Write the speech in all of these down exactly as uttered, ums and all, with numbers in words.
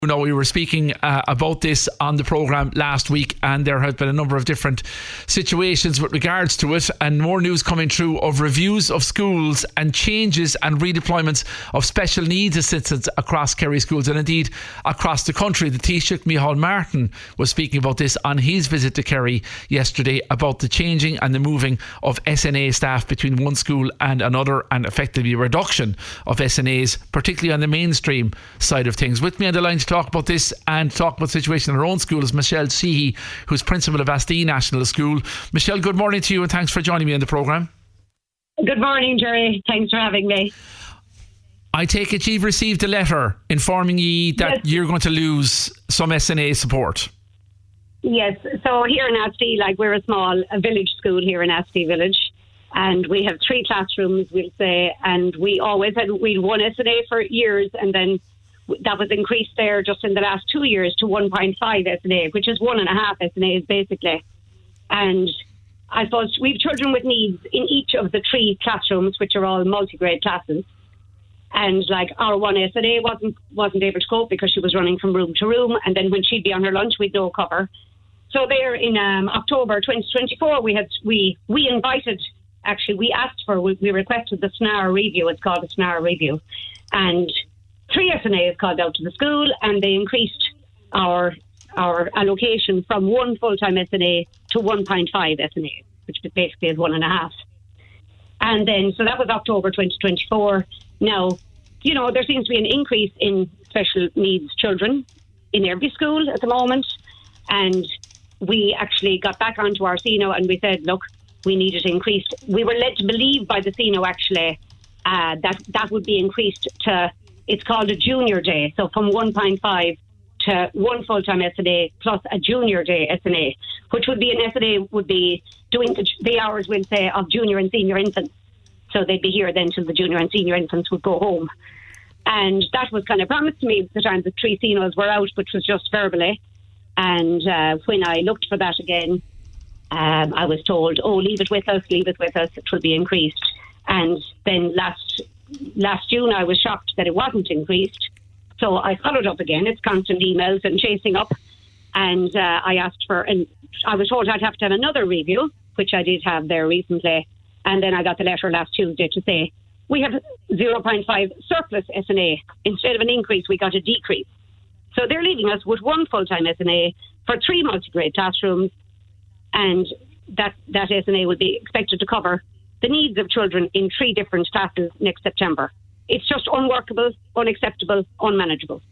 You know, we were speaking uh, about this on the programme last week, and there have been a number of different situations with regards to it, and more news coming through of reviews of schools and changes and redeployments of special needs assistants across Kerry schools and indeed across the country. The Taoiseach Micheál Martin was speaking about this on his visit to Kerry yesterday, about the changing and the moving of S N A staff between one school and another, and effectively a reduction of S N As, particularly on the mainstream side of things. With me on the line to talk about this and talk about the situation in our own school is Michelle Sheehy, who's principal of Astee National School. Michelle, good morning to you and thanks for joining me on the programme. Good morning, Jerry. Thanks for having me. I take it you've received a letter informing you that yes. you're going to lose some S N A support. Yes, so here in Astee, like we're a small a village school here in Astee Village, and we have three classrooms, we'll say, and we always had we had one S N A for years, and then that was increased there just in the last two years to one point five S N A, which is one and a half S N As basically. And I suppose we have children with needs in each of the three classrooms, which are all multi-grade classes. And like our one S N A wasn't wasn't able to cope because she was running from room to room, and then when she'd be on her lunch, we'd no cover. So there in um, October twenty twenty-four, we had we we invited. Actually, we asked for we, we requested the S N A R review. It's called the S N A R review, and three S N As called out to the school, and they increased our our allocation from one full-time S N A to one point five S N A, which basically is one and a half. And then, so that was October twenty twenty-four. Now, you know, there seems to be an increase in special needs children in every school at the moment. And we actually got back onto our C N O and we said, look, we need it increased. We were led to believe by the C N O actually uh, that that would be increased to, it's called a junior day. So from one point five to one full-time S N A plus a junior day S N A, which would be an S N A would be doing the, the hours, we'll say, of junior and senior infants. So they'd be here then till the junior and senior infants would go home. And that was kind of promised to me at the time the three C N Os were out, which was just verbally. And uh, when I looked for that again, um, I was told, oh, leave it with us, leave it with us, it will be increased. And then last last June, I was shocked that it wasn't increased. So I followed up again. It's constant emails and chasing up. And uh, I asked for, and I was told I'd have to have another review, which I did have there recently. And then I got the letter last Tuesday to say, we have zero point five surplus S N A. Instead of an increase, we got a decrease. So they're leaving us with one full-time S N A for three multi-grade classrooms. And that, that S N A will be expected to cover the needs of children in three different classes next September. It's just unworkable, unacceptable, unmanageable.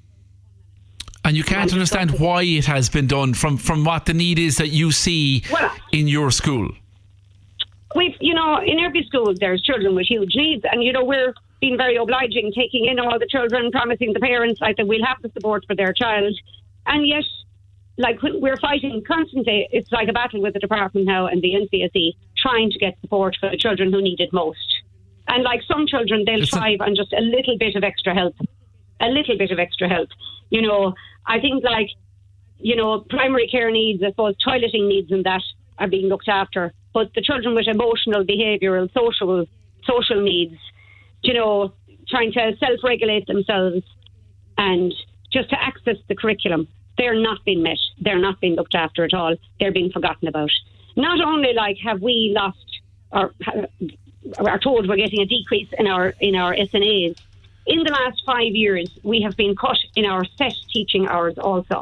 And you can't understand why it has been done from, from what the need is that you see well, in your school. We've, you know, in every school there's children with huge needs, and, you know, we're being very obliging, taking in all the children, promising the parents like that we'll have the support for their child. And yet, like, we're fighting constantly. It's like a battle with the department now and the N C S E trying to get support for the children who need it most. And like some children, they'll it's thrive a- on just a little bit of extra help. A little bit of extra help. You know, I think like, you know, primary care needs, I suppose toileting needs and that are being looked after. But the children with emotional, behavioural, social, social needs, you know, trying to self-regulate themselves and just to access the curriculum, they're not being met. They're not being looked after at all. They're being forgotten about. Not only like have we lost or are told we're getting a decrease in our in our S N As, in the last five years we have been cut in our set teaching hours also.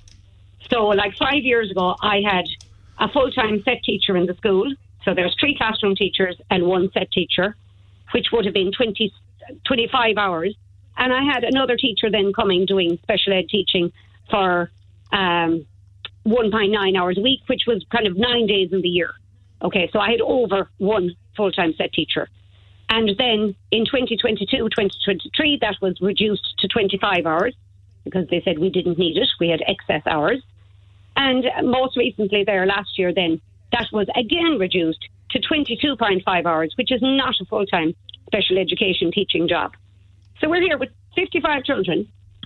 So like five years ago I had a full-time set teacher in the school. So there's three classroom teachers and one set teacher, which would have been twenty, twenty-five hours. And I had another teacher then coming doing special ed teaching for um, one point nine hours a week, which was kind of nine days in the year. Okay, so I had over one full-time set teacher. And then in twenty twenty-two, twenty twenty-three, that was reduced to twenty-five hours because they said we didn't need it. We had excess hours. And most recently there last year then, that was again reduced to twenty-two point five hours, which is not a full-time special education teaching job. So we're here with fifty-five children,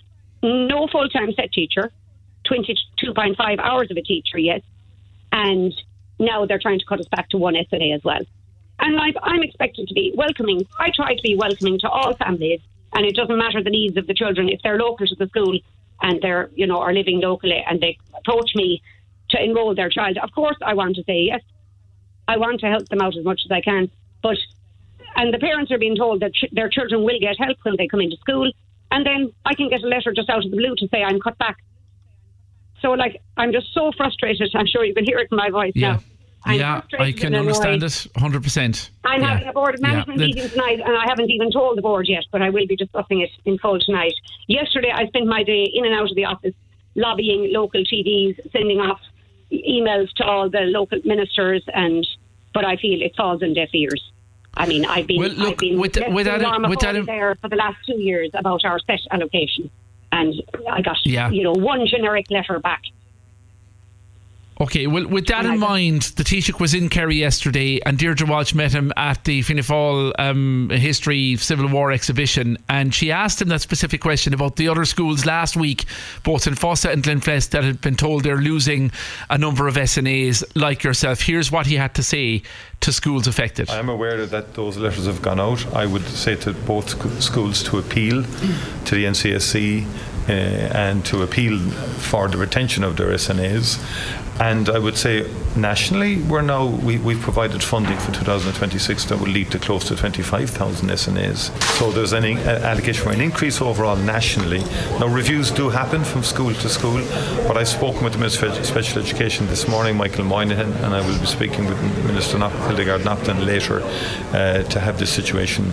no full-time set teacher, twenty-two point five hours of a teacher, yes. And now they're trying to cut us back to one S N A as well. And like, I'm expected to be welcoming. I try to be welcoming to all families, and it doesn't matter the needs of the children. If they're local to the school, and they're, you know, are living locally, and they approach me to enroll their child, of course I want to say yes. I want to help them out as much as I can. But, and the parents are being told that ch- their children will get help when they come into school, and then I can get a letter just out of the blue to say I'm cut back. So, like, I'm just so frustrated. I'm sure you can hear it in my voice yeah. now. I'm yeah, I can understand it one hundred percent. I'm yeah. having a board of management yeah. meeting tonight, and I haven't even told the board yet, but I will be discussing it in full tonight. Yesterday, I spent my day in and out of the office lobbying local T Ds, sending off emails to all the local ministers, and but I feel it falls on deaf ears. I mean, I've been, well, look, I've been with, the, with that, with that, there for the last two years about our set allocation, and I got yeah. you know one generic letter back. Okay, well, with that in mind, the Taoiseach was in Kerry yesterday, and Deirdre Walsh met him at the Fianna Fáil um, History Civil War exhibition, and she asked him that specific question about the other schools last week, both in Fossa and Glenflesk, that had been told they're losing a number of S N As like yourself. Here's what he had to say to schools affected. I am aware that those letters have gone out. I would say to both sc- schools to appeal to the N C S C uh, and to appeal for the retention of their S N As. And I would say nationally, we're now, we, we've provided funding for two thousand twenty-six that will lead to close to twenty-five thousand S N As. So there's an uh, allocation for an increase overall nationally. Now, reviews do happen from school to school, but I've spoken with the Minister of Special Education this morning, Michael Moynihan, and I will be speaking with Minister Hildegard Napton later uh, to have this situation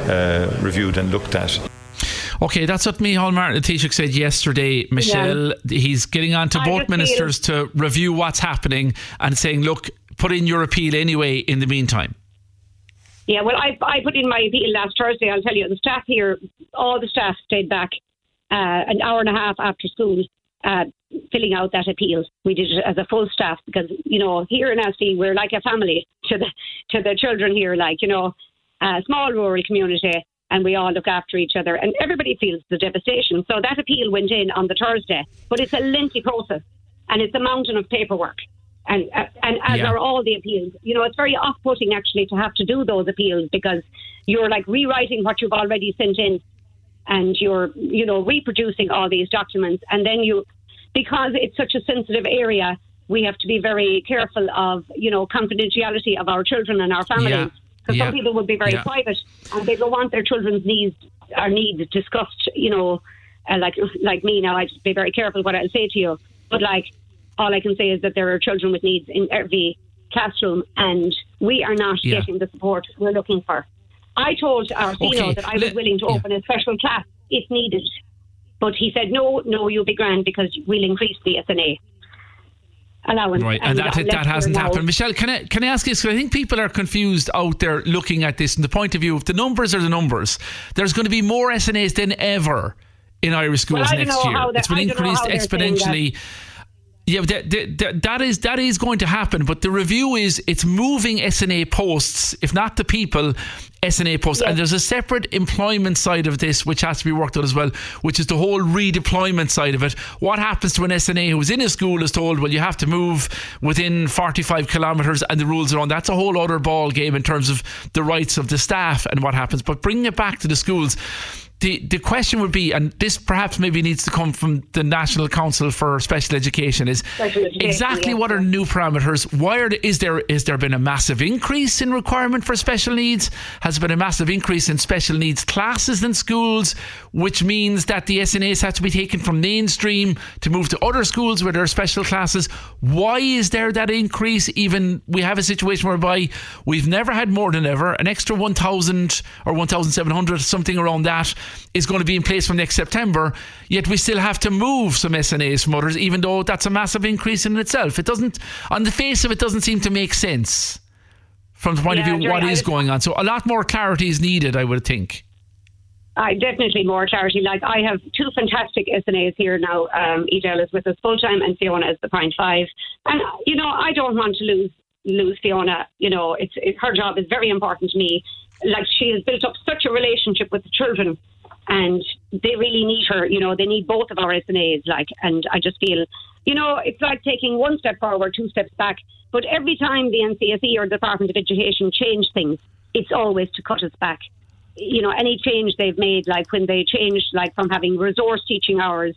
uh, reviewed and looked at. Okay, that's what Micheál Martin, the Taoiseach, said yesterday. Michelle, yeah. he's getting on to both ministers to review what's happening and saying, look, put in your appeal anyway in the meantime. Yeah, well, I, I put in my appeal last Thursday. I'll tell you, the staff here, all the staff stayed back uh, an hour and a half after school uh, filling out that appeal. We did it as a full staff because, you know, here in S D, we're like a family to the to the children here, like, you know, a small rural community. And we all look after each other, and everybody feels the devastation. So that appeal went in on the Thursday, but it's a lengthy process, and it's a mountain of paperwork, and uh, and as yeah. are all the appeals. You know, it's very off-putting actually to have to do those appeals because you're like rewriting what you've already sent in, and you're you know reproducing all these documents, and then you, because it's such a sensitive area, we have to be very careful of you know confidentiality of our children and our families. Yeah. Because yeah. some people would be very yeah. private, and they don't want their children's needs or needs discussed. You know, uh, like like me now, I'd be very careful what I'll say to you. But like, all I can say is that there are children with needs in every classroom, and we are not yeah. getting the support we're looking for. I told our C E O okay. that I was willing to open yeah. a special class if needed, but he said no, no, you'll be grand because we'll increase the S N A. Allowance. Right, and, and that that hasn't happened. Michelle, can I can I ask you this? Because I think people are confused out there looking at this from the point of view of the numbers are the numbers. There's going to be more S N As than ever in Irish schools well, next year. It's been increased exponentially. Yeah, that, that, that is that is going to happen. But the review is it's moving S N A posts, if not the people, S N A posts. Yes. And there's a separate employment side of this which has to be worked out as well, which is the whole redeployment side of it. What happens to an S N A who's in a school is told, well, you have to move within forty-five kilometres and the rules are on. That's a whole other ball game in terms of the rights of the staff and what happens. But bringing it back to the schools, The the question would be, and this perhaps maybe needs to come from the National Council for Special Education, is Special education, exactly yes. what are new parameters? Why are, is there is there been a massive increase in requirement for special needs? Has there been a massive increase in special needs classes in schools, which means that the S N As have to be taken from mainstream to move to other schools where there are special classes? Why is there that increase? Even we have a situation whereby we've never had more than ever, an extra one thousand or one thousand seven hundred, something around that, is going to be in place from next September, yet we still have to move some S N As from others, even though that's a massive increase in itself. It doesn't, on the face of it, doesn't seem to make sense from the point yeah, of view of what I is just, going on. So a lot more clarity is needed, I would think. I definitely more clarity. Like, I have two fantastic S N As here now. Um, Edel is with us full time, and Fiona is the point five. And you know, I don't want to lose lose Fiona. You know, it's it, her job is very important to me. Like, she has built up such a relationship with the children, and they really need her. You know, they need both of our S N As. Like, and I just feel, you know, it's like taking one step forward, two steps back. But every time the N C S E or the Department of Education change things, it's always to cut us back. You know, any change they've made, like when they changed, like from having resource teaching hours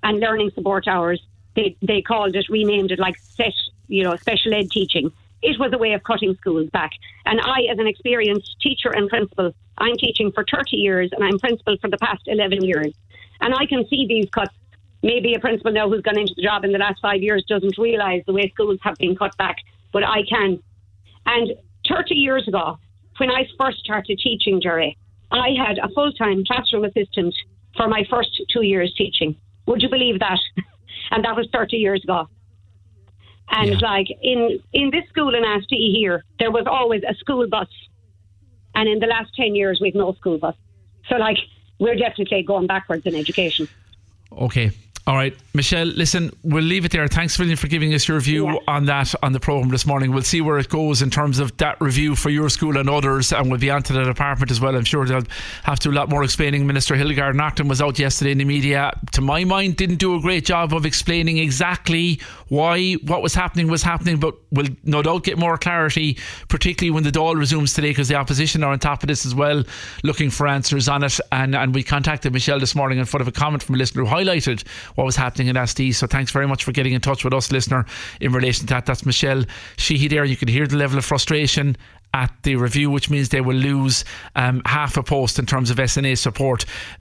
and learning support hours. They they called it, renamed it like set, you know, special ed teaching. It was a way of cutting schools back. And I, as an experienced teacher and principal, I'm teaching for thirty years and I'm principal for the past eleven years. And I can see these cuts. Maybe a principal now who's gone into the job in the last five years doesn't realise the way schools have been cut back, but I can. And thirty years ago, when I first started teaching, Jerry, I had a full-time classroom assistant for my first two years teaching. Would you believe that? And that was thirty years ago. And yeah. like in, in this school in Astee here, there was always a school bus. And in the last ten years, we've no school bus. So like, we're definitely going backwards in education. Okay. All right, Michelle, listen, we'll leave it there. Thanks, William, for giving us your view yeah. on that on the programme this morning. We'll see where it goes in terms of that review for your school and others, and we'll be on to the department as well. I'm sure they'll have to do a lot more explaining. Minister Hildegarde Naughton was out yesterday in the media. To my mind, didn't do a great job of explaining exactly why what was happening was happening, but we'll no doubt get more clarity, particularly when the Dáil resumes today, because the opposition are on top of this as well, looking for answers on it. And, and we contacted Michelle this morning in front of a comment from a listener who highlighted what was happening in Astee. So thanks very much for getting in touch with us, listener, in relation to that. That's Michelle Sheehy there. You can hear the level of frustration at the review, which means they will lose um, half a post in terms of S N A support.